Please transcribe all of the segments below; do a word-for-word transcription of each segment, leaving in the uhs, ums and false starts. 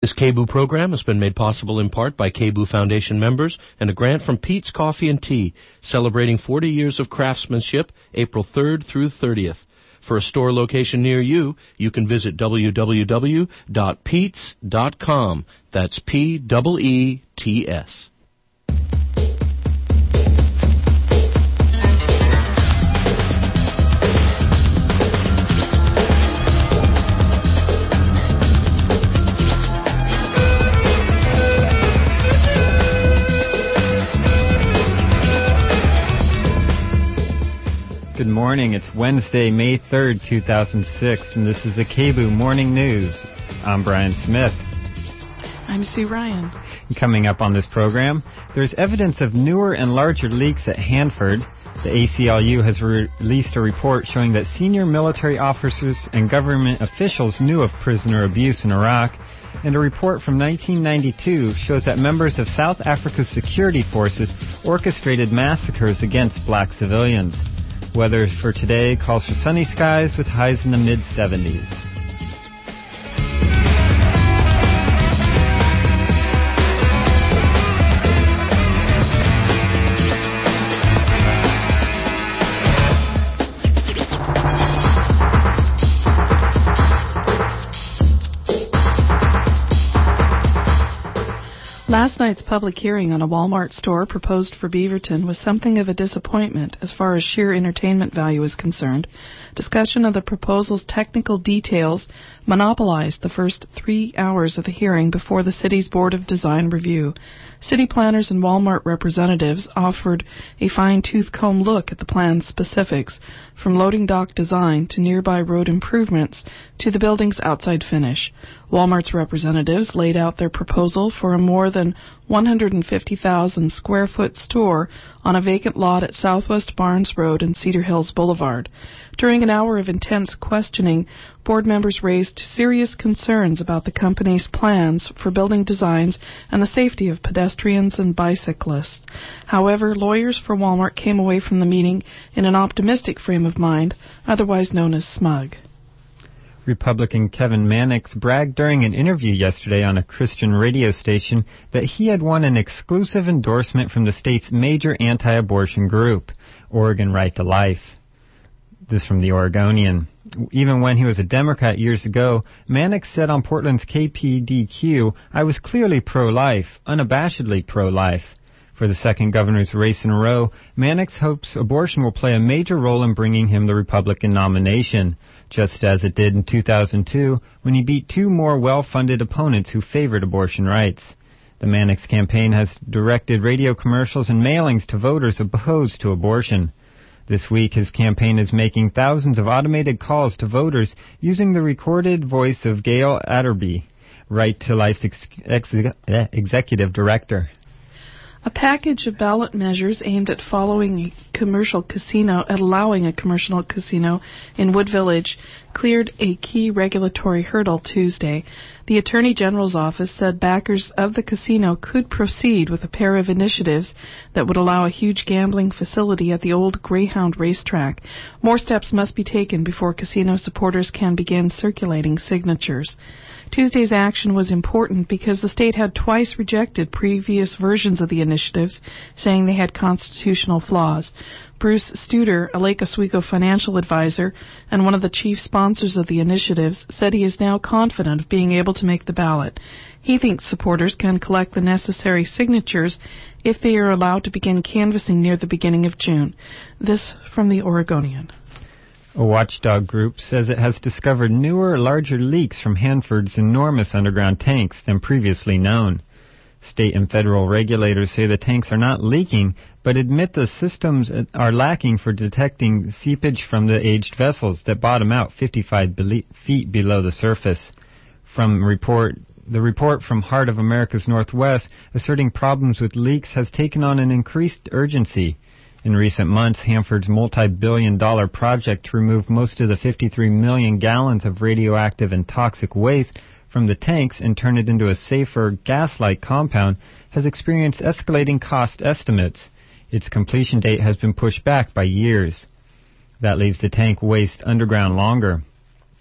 This K B O O program has been made possible in part by K B O O Foundation members and a grant from Pete's Coffee and Tea, celebrating forty years of craftsmanship, April third through thirtieth. For a store location near you, you can visit w w w dot peets dot com. That's P E E T S. Good morning. It's Wednesday, May third, two thousand six, and this is the K B O O Morning News. I'm Brian Smith. I'm Sue Ryan. Coming up on this program, there's evidence of newer and larger leaks at Hanford. The A C L U has re- released a report showing that senior military officers and government officials knew of prisoner abuse in Iraq. And a report from nineteen ninety-two shows that members of South Africa's security forces orchestrated massacres against black civilians. Weather for today calls for sunny skies with highs in the mid seventies. Last night's public hearing on a Walmart store proposed for Beaverton was something of a disappointment as far as sheer entertainment value is concerned. Discussion of the proposal's technical details monopolized the first three hours of the hearing before the city's Board of Design review. City planners and Walmart representatives offered a fine-tooth comb look at the plan's specifics, from loading dock design to nearby road improvements to the building's outside finish. Walmart's representatives laid out their proposal for a more than one hundred fifty thousand square foot store on a vacant lot at Southwest Barnes Road and Cedar Hills Boulevard. During an hour of intense questioning, board members raised serious concerns about the company's plans for building designs and the safety of pedestrians and bicyclists. However, lawyers for Walmart came away from the meeting in an optimistic frame of mind, otherwise known as smug. Republican Kevin Mannix bragged during an interview yesterday on a Christian radio station that he had won an exclusive endorsement from the state's major anti-abortion group, Oregon Right to Life. This from the Oregonian. Even when he was a Democrat years ago, Mannix said on Portland's K P D Q, "I was clearly pro-life, unabashedly pro-life." For the second governor's race in a row, Mannix hopes abortion will play a major role in bringing him the Republican nomination, just as it did in two thousand two when he beat two more well-funded opponents who favored abortion rights. The Mannix campaign has directed radio commercials and mailings to voters opposed to abortion. This week, his campaign is making thousands of automated calls to voters using the recorded voice of Gail Atterby, Right to Life's ex- ex- executive director. A package of ballot measures aimed at following a commercial casino, at allowing a commercial casino in Wood Village, cleared a key regulatory hurdle Tuesday. The Attorney General's office said backers of the casino could proceed with a pair of initiatives that would allow a huge gambling facility at the old Greyhound racetrack. More steps must be taken before casino supporters can begin circulating signatures. Tuesday's action was important because the state had twice rejected previous versions of the initiatives, saying they had constitutional flaws. Bruce Studer, a Lake Oswego financial advisor and one of the chief sponsors of the initiatives, said he is now confident of being able to make the ballot. He thinks supporters can collect the necessary signatures if they are allowed to begin canvassing near the beginning of June. This from the Oregonian. A watchdog group says it has discovered newer, larger leaks from Hanford's enormous underground tanks than previously known. State and federal regulators say the tanks are not leaking, but admit the systems are lacking for detecting seepage from the aged vessels that bottom out fifty-five feet below the surface. From report, the report from Heart of America's Northwest asserting problems with leaks has taken on an increased urgency. In recent months, Hanford's multi-billion dollar project to remove most of the fifty-three million gallons of radioactive and toxic waste from the tanks and turn it into a safer gas-like compound has experienced escalating cost estimates. Its completion date has been pushed back by years. That leaves the tank waste underground longer.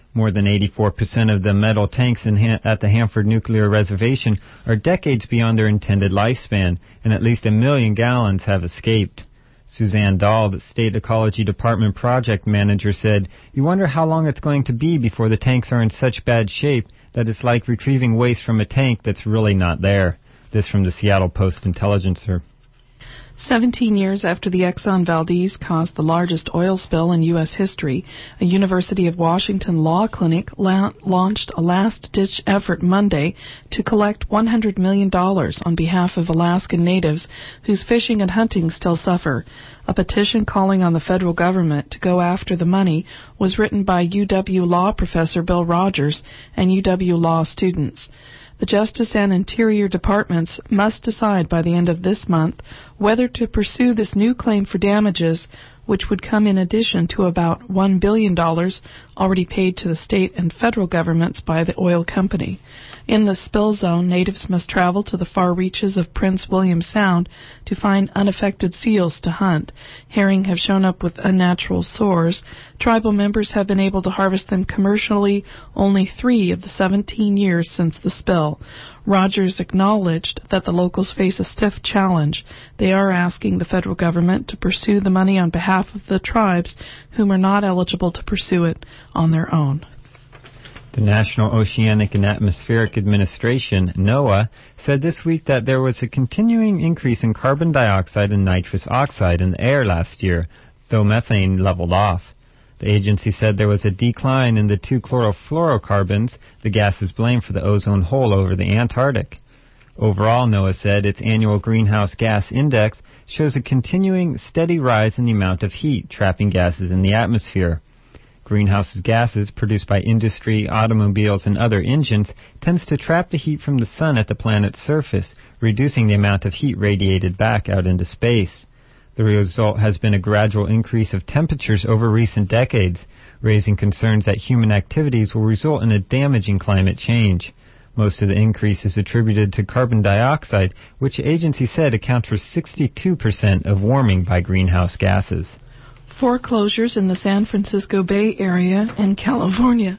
More than eighty-four percent of the metal tanks in ha- at the Hanford Nuclear Reservation are decades beyond their intended lifespan, and at least a million gallons have escaped. Suzanne Dahl, the State Ecology Department project manager, said, "You wonder how long it's going to be before the tanks are in such bad shape that it's like retrieving waste from a tank that's really not there." This from the Seattle Post-Intelligencer. Seventeen years after the Exxon Valdez caused the largest oil spill in U S history, a University of Washington law clinic la- launched a last-ditch effort Monday to collect one hundred million dollars on behalf of Alaskan natives whose fishing and hunting still suffer. A petition calling on the federal government to go after the money was written by U W Law professor Bill Rogers and U W Law students. The Justice and Interior Departments must decide by the end of this month whether to pursue this new claim for damages, which would come in addition to about one billion dollars already paid to the state and federal governments by the oil company. In the spill zone, natives must travel to the far reaches of Prince William Sound to find unaffected seals to hunt. Herring have shown up with unnatural sores. Tribal members have been able to harvest them commercially only three of the seventeen years since the spill. Rogers acknowledged that the locals face a stiff challenge. They are asking the federal government to pursue the money on behalf of the tribes whom are not eligible to pursue it on their own. The National Oceanic and Atmospheric Administration, NOAA, said this week that there was a continuing increase in carbon dioxide and nitrous oxide in the air last year, though methane leveled off. The agency said there was a decline in the two chlorofluorocarbons, the gases blamed for the ozone hole over the Antarctic. Overall, NOAA said its annual greenhouse gas index shows a continuing steady rise in the amount of heat trapping gases in the atmosphere. Greenhouse gases produced by industry, automobiles, and other engines tends to trap the heat from the sun at the planet's surface, reducing the amount of heat radiated back out into space. The result has been a gradual increase of temperatures over recent decades, raising concerns that human activities will result in a damaging climate change. Most of the increase is attributed to carbon dioxide, which the agency said accounts for sixty-two percent of warming by greenhouse gases. Foreclosures in the San Francisco Bay Area in California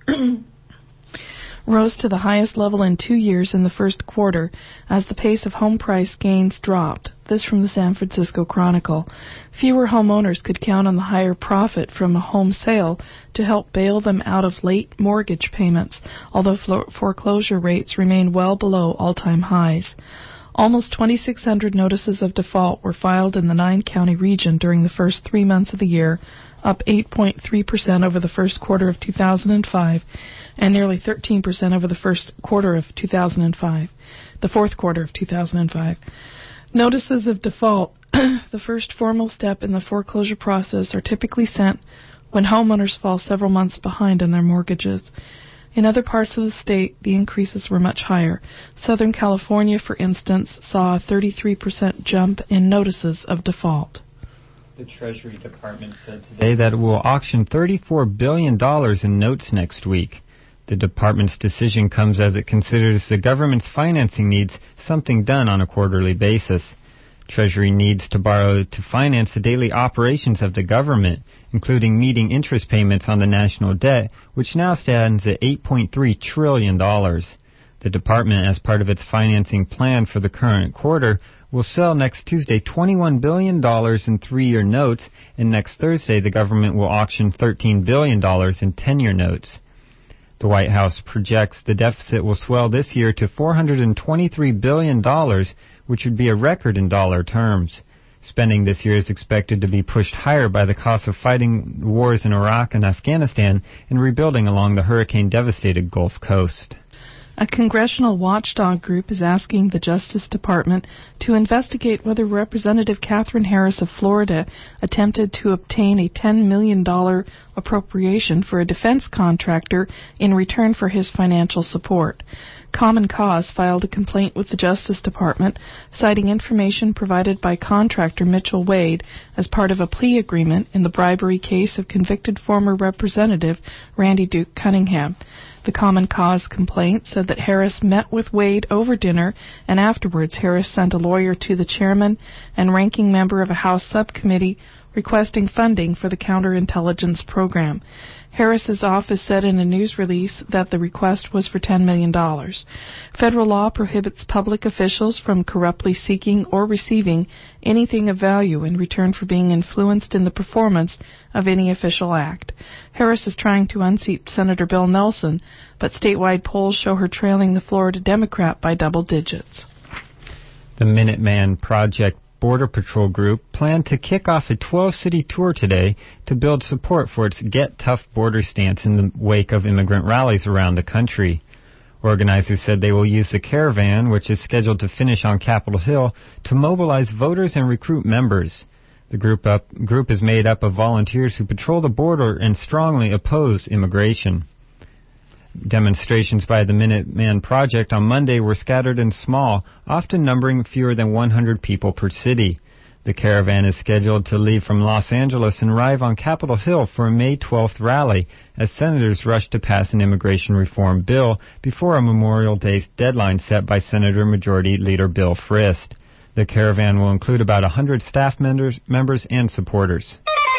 rose to the highest level in two years in the first quarter as the pace of home price gains dropped. This from the San Francisco Chronicle. Fewer homeowners could count on the higher profit from a home sale to help bail them out of late mortgage payments, although foreclosure rates remain well below all-time highs. Almost twenty-six hundred notices of default were filed in the nine-county region during the first three months of the year, up eight point three percent over the first quarter of two thousand five, and nearly thirteen percent over the first quarter of two thousand five, the fourth quarter of two thousand five. Notices of default, the first formal step in the foreclosure process, are typically sent when homeowners fall several months behind on their mortgages. In other parts of the state, the increases were much higher. Southern California, for instance, saw a thirty-three percent jump in notices of default. The Treasury Department said today that it will auction thirty-four billion dollars in notes next week. The department's decision comes as it considers the government's financing needs something done on a quarterly basis. Treasury needs to borrow to finance the daily operations of the government, including meeting interest payments on the national debt, which now stands at eight point three trillion dollars. The department, as part of its financing plan for the current quarter, will sell next Tuesday twenty-one billion dollars in three-year notes, and next Thursday the government will auction thirteen billion dollars in ten-year notes. The White House projects the deficit will swell this year to four hundred twenty-three billion dollars, which would be a record in dollar terms. Spending this year is expected to be pushed higher by the cost of fighting wars in Iraq and Afghanistan and rebuilding along the hurricane-devastated Gulf Coast. A congressional watchdog group is asking the Justice Department to investigate whether Representative Katherine Harris of Florida attempted to obtain a ten million dollars appropriation for a defense contractor in return for his financial support. Common Cause filed a complaint with the Justice Department, citing information provided by contractor Mitchell Wade as part of a plea agreement in the bribery case of convicted former Representative Randy Duke Cunningham. The Common Cause complaint said that Harris met with Wade over dinner, and afterwards Harris sent a lawyer to the chairman and ranking member of a House subcommittee requesting funding for the counterintelligence program. Harris's office said in a news release that the request was for ten million dollars. Federal law prohibits public officials from corruptly seeking or receiving anything of value in return for being influenced in the performance of any official act. Harris is trying to unseat Senator Bill Nelson, but statewide polls show her trailing the Florida Democrat by double digits. The Minuteman Project Border Patrol Group planned to kick off a twelve-city tour today to build support for its Get Tough border stance in the wake of immigrant rallies around the country. Organizers said they will use the caravan, which is scheduled to finish on Capitol Hill, to mobilize voters and recruit members. The group, up, group is made up of volunteers who patrol the border and strongly oppose immigration. Demonstrations by the Minuteman Project on Monday were scattered and small, often numbering fewer than one hundred people per city. The caravan is scheduled to leave from Los Angeles and arrive on Capitol Hill for a May twelfth rally as senators rush to pass an immigration reform bill before a Memorial Day deadline set by Senator Majority Leader Bill Frist. The caravan will include about one hundred staff members, members and supporters.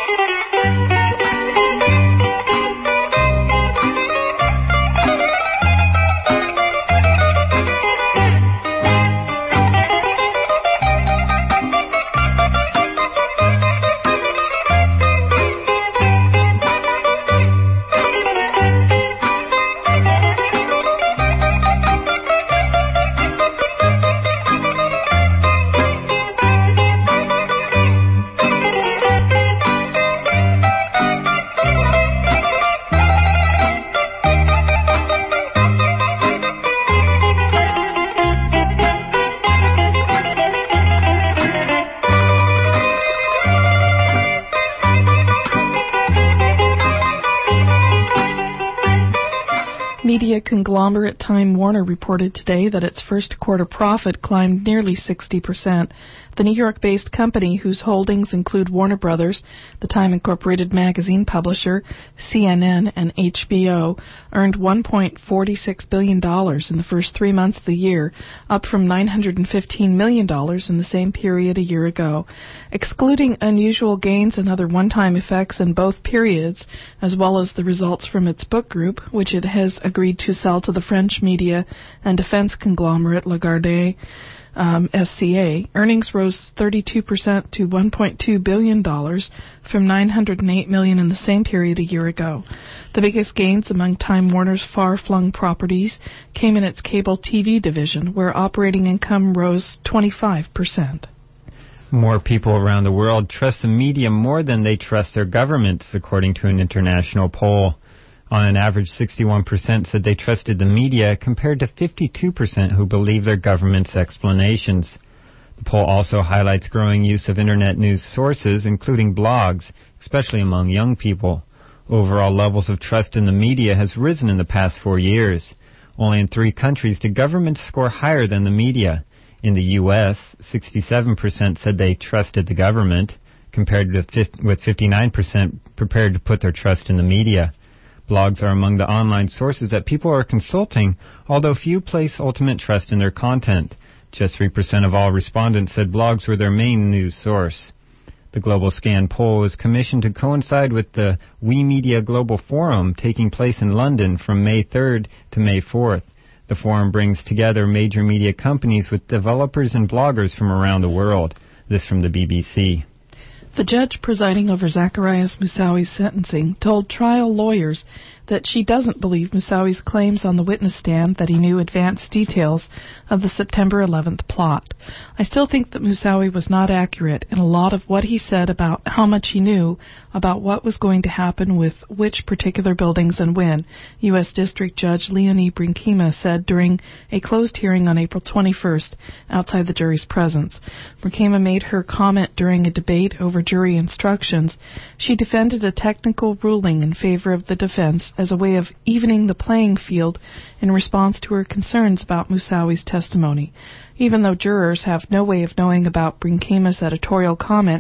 Media conglomerate Time Warner reported today that its first quarter profit climbed nearly sixty percent. The New York-based company, whose holdings include Warner Brothers, the Time Incorporated magazine publisher, C N N, and H B O, earned one point four six billion dollars in the first three months of the year, up from nine hundred fifteen million dollars in the same period a year ago. Excluding unusual gains and other one-time effects in both periods, as well as the results from its book group, which it has agreed to sell to the French media and defense conglomerate Lagardère, Um, S C A, earnings rose thirty-two percent to one point two billion dollars from nine hundred eight million dollars in the same period a year ago. The biggest gains among Time Warner's far-flung properties came in its cable T V division, where operating income rose twenty-five percent. More people around the world trust the media more than they trust their governments, according to an international poll. On an average, sixty-one percent said they trusted the media, compared to fifty-two percent who believe their government's explanations. The poll also highlights growing use of Internet news sources, including blogs, especially among young people. Overall levels of trust in the media has risen in the past four years. Only in three countries do governments score higher than the media. In the U S, sixty-seven percent said they trusted the government, compared to with fifty-nine percent prepared to put their trust in the media. Blogs are among the online sources that people are consulting, although few place ultimate trust in their content. Just three percent of all respondents said blogs were their main news source. The Global Scan poll was commissioned to coincide with the We Media Global Forum taking place in London from May third to May fourth. The forum brings together major media companies with developers and bloggers from around the world. This from the B B C. The judge presiding over Zacarias Moussaoi's sentencing told trial lawyers that she doesn't believe Moussaoi's claims on the witness stand that he knew advanced details of the September eleventh plot. I still think that Moussaoui was not accurate in a lot of what he said about how much he knew about what was going to happen with which particular buildings and when, U S District Judge Leonie Brinkema said during a closed hearing on April twenty-first outside the jury's presence. Brinkema made her comment during a debate over jury instructions. She defended a technical ruling in favor of the defense as a way of evening the playing field in response to her concerns about Moussaoui's testimony. Even though jurors have no way of knowing about Brinkema's editorial comment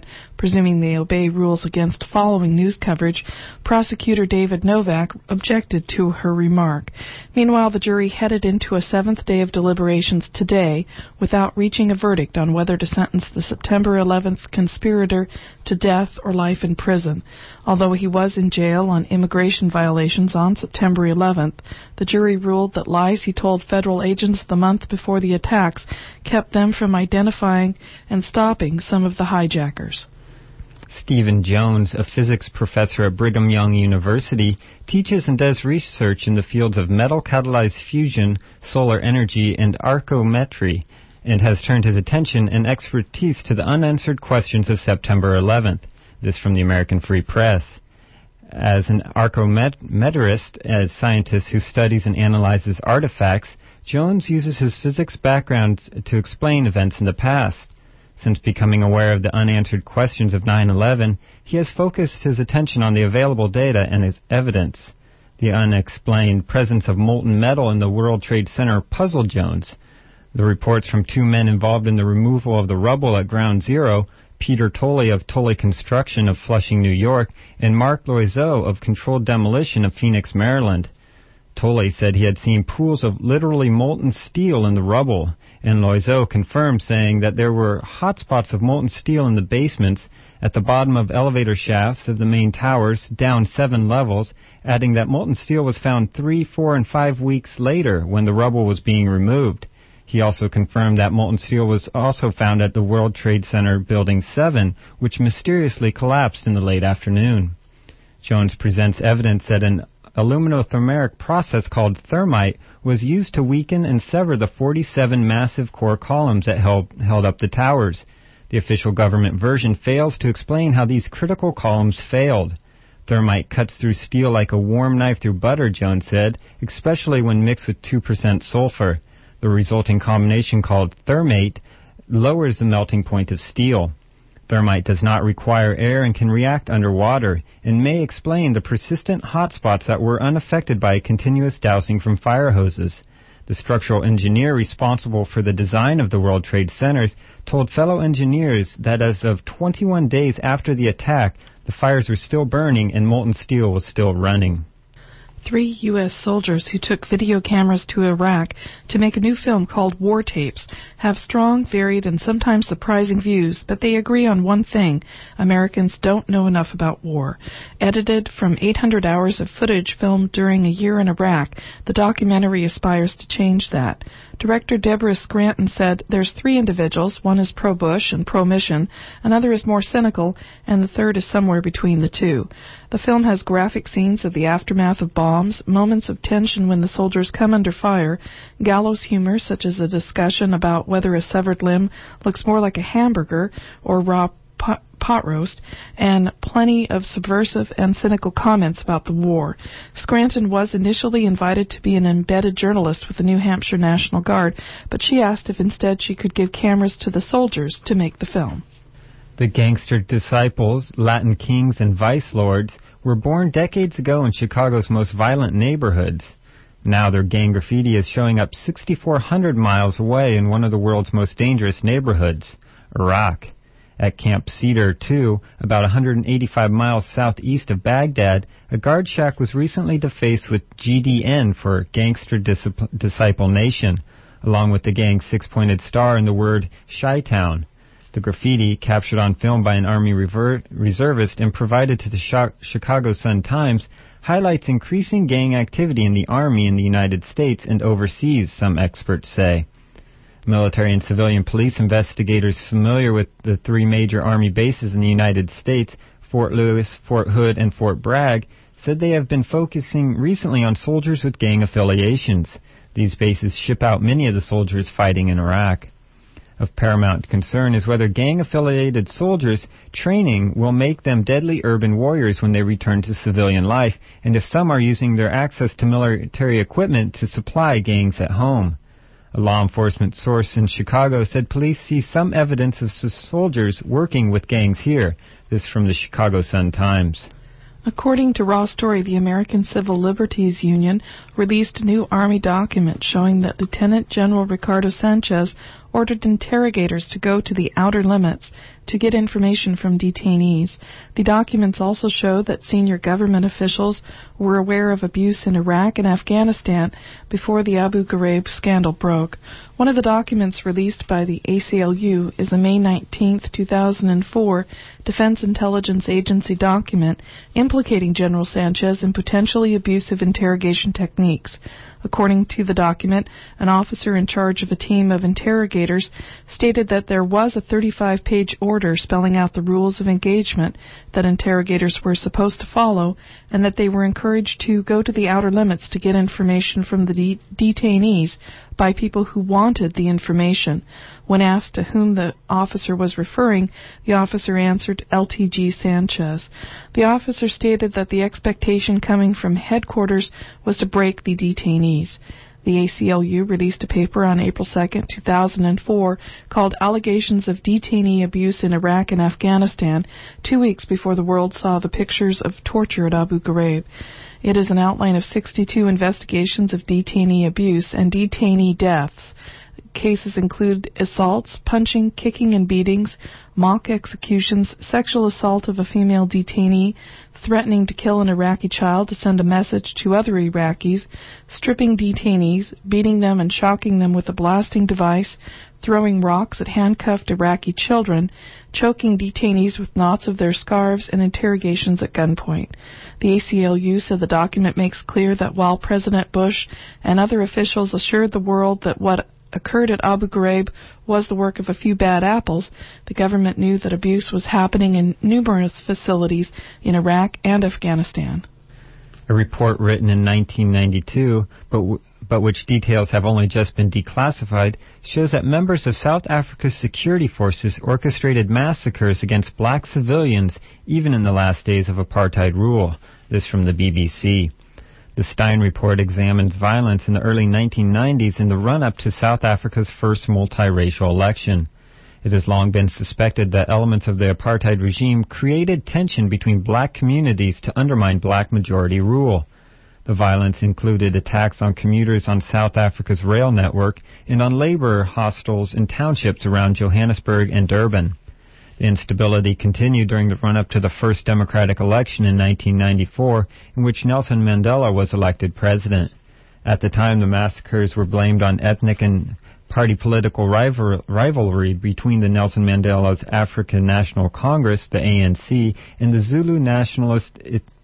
Presuming they obey rules against following news coverage, prosecutor David Novak objected to her remark. Meanwhile, the jury headed into a seventh day of deliberations today without reaching a verdict on whether to sentence the September eleventh conspirator to death or life in prison. Although he was in jail on immigration violations on September eleventh, the jury ruled that lies he told federal agents the month before the attacks kept them from identifying and stopping some of the hijackers. Stephen Jones, a physics professor at Brigham Young University, teaches and does research in the fields of metal-catalyzed fusion, solar energy, and arcometry, and has turned his attention and expertise to the unanswered questions of September eleventh. This from the American Free Press. As an archometrist, a scientist who studies and analyzes artifacts, Jones uses his physics background to explain events in the past. Since becoming aware of the unanswered questions of nine eleven, he has focused his attention on the available data and its evidence. The unexplained presence of molten metal in the World Trade Center puzzled Jones. The reports from two men involved in the removal of the rubble at Ground Zero, Peter Tolley of Tolley Construction of Flushing, New York, and Mark Loiseau of Controlled Demolition of Phoenix, Maryland. Tolley said he had seen pools of literally molten steel in the rubble, and Loiseau confirmed, saying that there were hot spots of molten steel in the basements at the bottom of elevator shafts of the main towers, down seven levels, adding that molten steel was found three, four, and five weeks later when the rubble was being removed. He also confirmed that molten steel was also found at the World Trade Center Building seven, which mysteriously collapsed in the late afternoon. Jones presents evidence that an aluminothermic process called thermite was used to weaken and sever the forty-seven massive core columns that held, held up the towers. The official government version fails to explain how these critical columns failed. Thermite cuts through steel like a warm knife through butter, Jones said, especially when mixed with two percent sulfur. The resulting combination, called thermate, lowers the melting point of steel. Thermite does not require air and can react underwater, and may explain the persistent hot spots that were unaffected by continuous dousing from fire hoses. The structural engineer responsible for the design of the World Trade Centers told fellow engineers that as of twenty-one days after the attack, the fires were still burning and molten steel was still running. Three U S soldiers who took video cameras to Iraq to make a new film called War Tapes have strong, varied, and sometimes surprising views, but they agree on one thing: Americans don't know enough about war. Edited from eight hundred hours of footage filmed during a year in Iraq, the documentary aspires to change that. Director Deborah Scranton said there's three individuals. One is pro-Bush and pro-mission, another is more cynical, and the third is somewhere between the two. The film has graphic scenes of the aftermath of bombs, moments of tension when the soldiers come under fire, gallows humor such as a discussion about whether a severed limb looks more like a hamburger or raw pot, pot roast, and plenty of subversive and cynical comments about the war. Scranton was initially invited to be an embedded journalist with the New Hampshire National Guard, but she asked if instead she could give cameras to the soldiers to make the film. The gangster disciples, Latin kings, and vice lords were born decades ago in Chicago's most violent neighborhoods. Now their gang graffiti is showing up six thousand four hundred miles away in one of the world's most dangerous neighborhoods, Iraq. At Camp Cedar two, about one hundred eighty-five miles southeast of Baghdad, a guard shack was recently defaced with G D N for Gangster Discip- Disciple Nation, along with the gang's six-pointed star and the word Chi-Town. The graffiti, captured on film by an Army rever- reservist and provided to the Sh- Chicago Sun-Times, highlights increasing gang activity in the Army in the United States and overseas, some experts say. Military and civilian police investigators familiar with the three major Army bases in the United States, Fort Lewis, Fort Hood, and Fort Bragg, said they have been focusing recently on soldiers with gang affiliations. These bases ship out many of the soldiers fighting in Iraq. Of paramount concern is whether gang-affiliated soldiers' training will make them deadly urban warriors when they return to civilian life, and if some are using their access to military equipment to supply gangs at home. A law enforcement source in Chicago said police see some evidence of soldiers working with gangs here. This from the Chicago Sun-Times. According to Raw Story, the American Civil Liberties Union released a new Army document showing that Lieutenant General Ricardo Sanchez ordered interrogators to go to the outer limits to get information from detainees. The documents also show that senior government officials were aware of abuse in Iraq and Afghanistan before the Abu Ghraib scandal broke. One of the documents released by the A C L U is a May nineteenth, two thousand four Defense Intelligence Agency document implicating General Sanchez in potentially abusive interrogation techniques. According to the document, an officer in charge of a team of interrogators stated that there was a thirty-five page order spelling out the rules of engagement that interrogators were supposed to follow, and that they were encouraged to go to the outer limits to get information from the de- detainees by people who wanted the information. When asked to whom the officer was referring, the officer answered L T G Sanchez. The officer stated that the expectation coming from headquarters was to break the detainees. The A C L U released a paper on April second, two thousand four called Allegations of Detainee Abuse in Iraq and Afghanistan, two weeks before the world saw the pictures of torture at Abu Ghraib. It is an outline of sixty-two investigations of detainee abuse and detainee deaths. Cases include assaults, punching, kicking and beatings, mock executions, sexual assault of a female detainee, threatening to kill an Iraqi child to send a message to other Iraqis, stripping detainees, beating them and shocking them with a blasting device, throwing rocks at handcuffed Iraqi children, choking detainees with knots of their scarves, and interrogations at gunpoint. The A C L U said the document makes clear that while President Bush and other officials assured the world that what occurred at Abu Ghraib was the work of a few bad apples, the government knew that abuse was happening in numerous facilities in Iraq and Afghanistan. A report written in nineteen ninety-two, but w- but which details have only just been declassified, shows that members of South Africa's security forces orchestrated massacres against black civilians even in the last days of apartheid rule. This from the B B C. The Stein report examines violence in the early nineteen nineties in the run-up to South Africa's first multiracial election. It has long been suspected that elements of the apartheid regime created tension between black communities to undermine black majority rule. The violence included attacks on commuters on South Africa's rail network and on labor hostels in townships around Johannesburg and Durban. The instability continued during the run-up to the first democratic election in nineteen ninety-four, in which Nelson Mandela was elected president. At the time, the massacres were blamed on ethnic and party political rival- rivalry between the Nelson Mandela's African National Congress, the A N C, and the Zulu Nationalist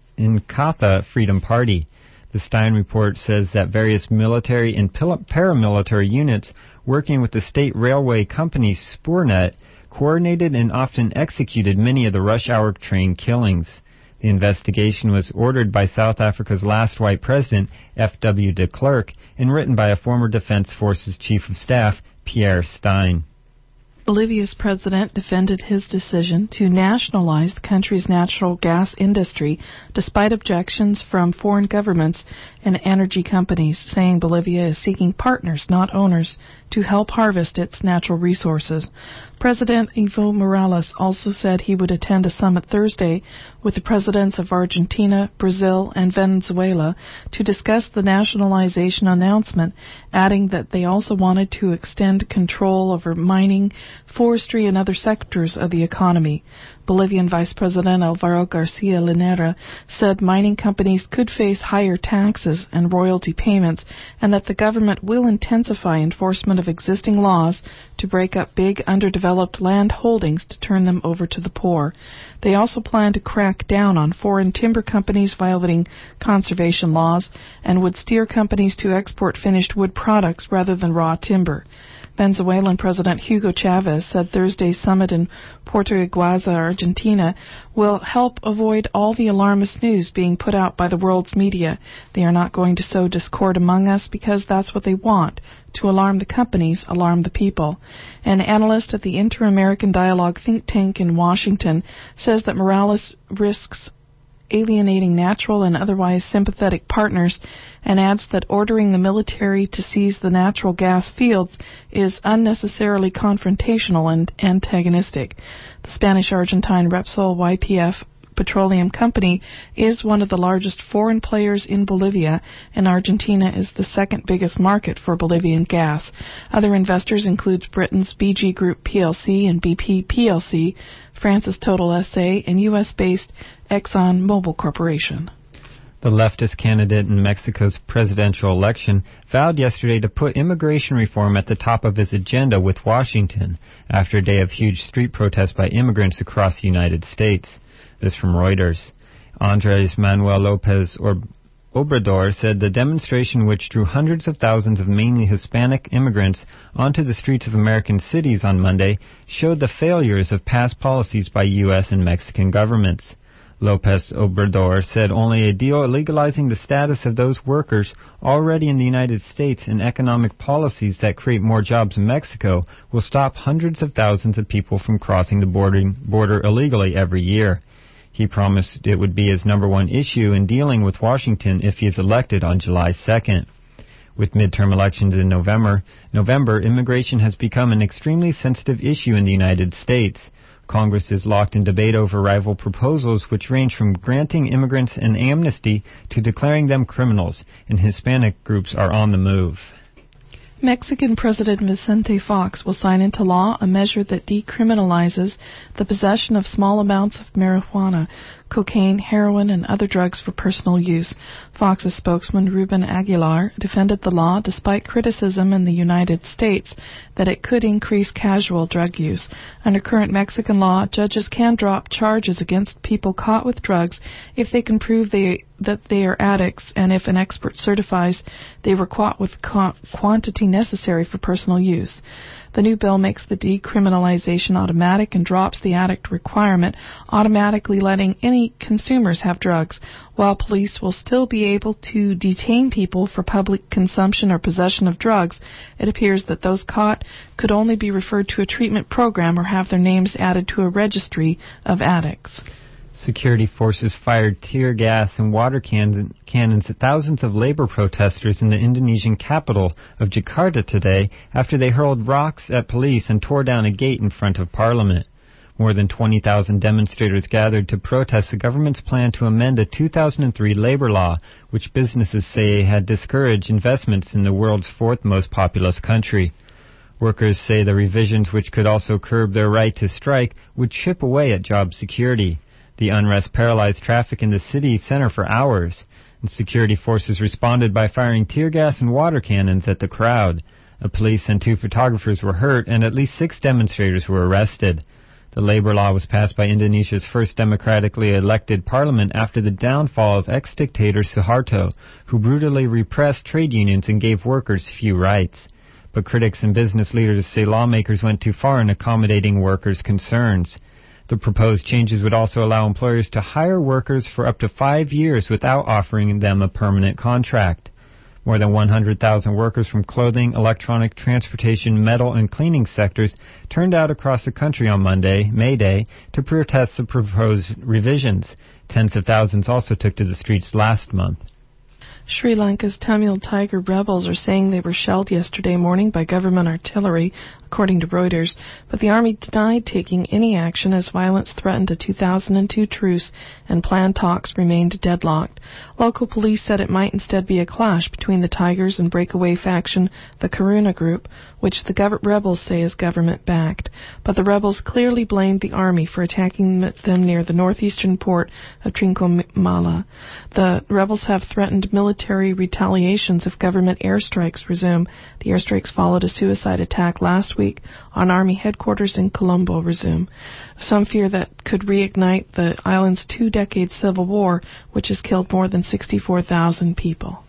Inkatha Freedom Party. The Stein report says that various military and paramilitary units working with the state railway company Spoornet coordinated and often executed many of the rush-hour train killings. The investigation was ordered by South Africa's last white president, F W de Klerk, and written by a former Defense Forces Chief of Staff, Pierre Stein. Bolivia's president defended his decision to nationalize the country's natural gas industry despite objections from foreign governments and energy companies, saying Bolivia is seeking partners, not owners, to help harvest its natural resources. President Evo Morales also said he would attend a summit Thursday with the presidents of Argentina, Brazil, and Venezuela to discuss the nationalization announcement, adding that they also wanted to extend control over mining, forestry, and other sectors of the economy. Bolivian Vice President Alvaro Garcia Linera said mining companies could face higher taxes and royalty payments, and that the government will intensify enforcement of existing laws to break up big underdeveloped land holdings to turn them over to the poor. They also plan to crack down on foreign timber companies violating conservation laws and would steer companies to export finished wood products rather than raw timber. Venezuelan President Hugo Chavez said Thursday's summit in Puerto Iguazu, Argentina, will help avoid all the alarmist news being put out by the world's media. They are not going to sow discord among us because that's what they want. To alarm the companies, alarm the people. An analyst at the Inter-American Dialogue think tank in Washington says that Morales risks alienating natural and otherwise sympathetic partners, and adds that ordering the military to seize the natural gas fields is unnecessarily confrontational and antagonistic. The Spanish-Argentine Repsol Y P F Petroleum Company is one of the largest foreign players in Bolivia, and Argentina is the second biggest market for Bolivian gas. Other investors include Britain's B G Group P L C and B P P L C, France's Total S A, and U S-based Exxon Mobil Corporation. The leftist candidate in Mexico's presidential election vowed yesterday to put immigration reform at the top of his agenda with Washington after a day of huge street protests by immigrants across the United States. This from Reuters. Andres Manuel Lopez Obrador said the demonstration, which drew hundreds of thousands of mainly Hispanic immigrants onto the streets of American cities on Monday, showed the failures of past policies by U S and Mexican governments. Lopez Obrador said only a deal legalizing the status of those workers already in the United States and economic policies that create more jobs in Mexico will stop hundreds of thousands of people from crossing the border, border illegally every year. He promised it would be his number one issue in dealing with Washington if he is elected on July second. With midterm elections in November, November, immigration has become an extremely sensitive issue in the United States. Congress is locked in debate over rival proposals which range from granting immigrants an amnesty to declaring them criminals, and Hispanic groups are on the move. Mexican President Vicente Fox will sign into law a measure that decriminalizes the possession of small amounts of marijuana, cocaine, heroin, and other drugs for personal use. Fox's spokesman, Ruben Aguilar, defended the law despite criticism in the United States that it could increase casual drug use. Under current Mexican law, judges can drop charges against people caught with drugs if they can prove they, that they are addicts and if an expert certifies they were caught with co- quantity necessary for personal use. The new bill makes the decriminalization automatic and drops the addict requirement, automatically letting any consumers have drugs, while police will still be able to detain people for public consumption or possession of drugs. It appears that those caught could only be referred to a treatment program or have their names added to a registry of addicts. Security forces fired tear gas and water can- cannons at thousands of labor protesters in the Indonesian capital of Jakarta today after they hurled rocks at police and tore down a gate in front of Parliament. More than twenty thousand demonstrators gathered to protest the government's plan to amend a two thousand three labor law, which businesses say had discouraged investments in the world's fourth most populous country. Workers say the revisions, which could also curb their right to strike, would chip away at job security. The unrest paralyzed traffic in the city center for hours, and security forces responded by firing tear gas and water cannons at the crowd. The police and two photographers were hurt, and at least six demonstrators were arrested. The labor law was passed by Indonesia's first democratically elected parliament after the downfall of ex-dictator Suharto, who brutally repressed trade unions and gave workers few rights. But critics and business leaders say lawmakers went too far in accommodating workers' concerns. The proposed changes would also allow employers to hire workers for up to five years without offering them a permanent contract. More than one hundred thousand workers from clothing, electronic, transportation, metal, and cleaning sectors turned out across the country on Monday, May Day, to protest the proposed revisions. Tens of thousands also took to the streets last month. Sri Lanka's Tamil Tiger rebels are saying they were shelled yesterday morning by government artillery, according to Reuters, but the army denied taking any action as violence threatened a two thousand two truce and planned talks remained deadlocked. Local police said it might instead be a clash between the Tigers and breakaway faction, the Karuna Group, which the gov- rebels say is government-backed. But the rebels clearly blamed the army for attacking them near the northeastern port of Trincomalee. The rebels have threatened military retaliations if government airstrikes resume. The airstrikes followed a suicide attack last week on Army headquarters in Colombo resume. Some fear that could reignite the island's two-decade civil war, which has killed more than sixty-four thousand people.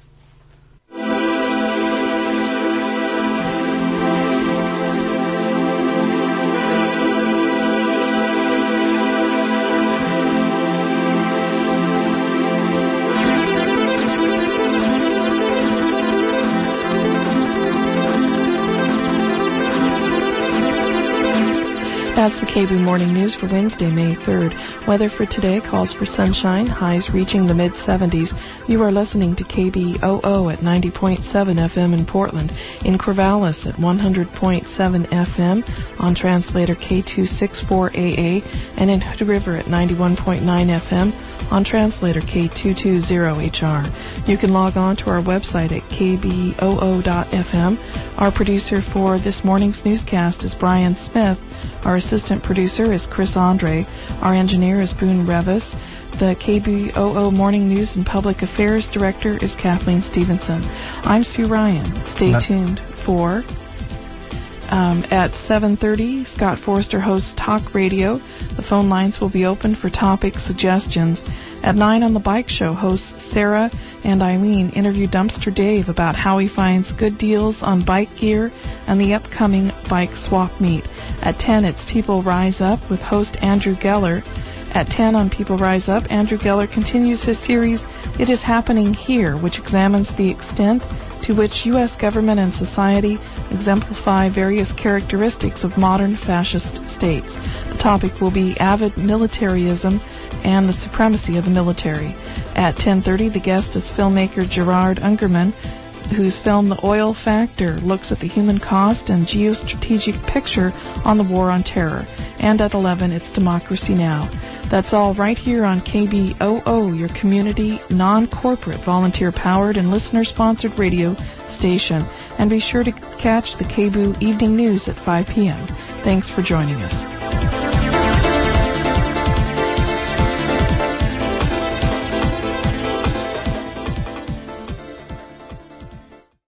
That's the K B O Morning News for Wednesday, May third. Weather for today calls for sunshine, highs reaching the mid-seventies. You are listening to K B O O at ninety point seven F M in Portland, in Corvallis at one hundred point seven F M, on translator K two sixty-four A A, and in Hood River at ninety-one point nine F M, on translator K two twenty H R. You can log on to our website at K B O O dot F M. Our producer for this morning's newscast is Brian Smith. Our assistant producer is Chris Andre. Our engineer is Boone Revis. The K B O O Morning News and Public Affairs Director is Kathleen Stevenson. I'm Sue Ryan. Stay Not- tuned for... Um, at seven thirty, Scott Forster hosts Talk Radio. The phone lines will be open for topic suggestions. At nine on the Bike Show, hosts Sarah and Eileen interview Dumpster Dave about how he finds good deals on bike gear and the upcoming bike swap meet. At ten, it's People Rise Up with host Andrew Geller. At ten on People Rise Up, Andrew Geller continues his series, It Is Happening Here, which examines the extent to which U S government and society exemplify various characteristics of modern fascist states. The topic will be avid militarism and the supremacy of the military. At ten thirty, the guest is filmmaker Gerard Ungerman, whose film The Oil Factor looks at the human cost and geostrategic picture on the war on terror. And at eleven, it's Democracy Now! That's all right here on K B O O, your community, non-corporate, volunteer-powered, and listener-sponsored radio station. And be sure to catch the K B O O Evening News at five p.m. Thanks for joining us.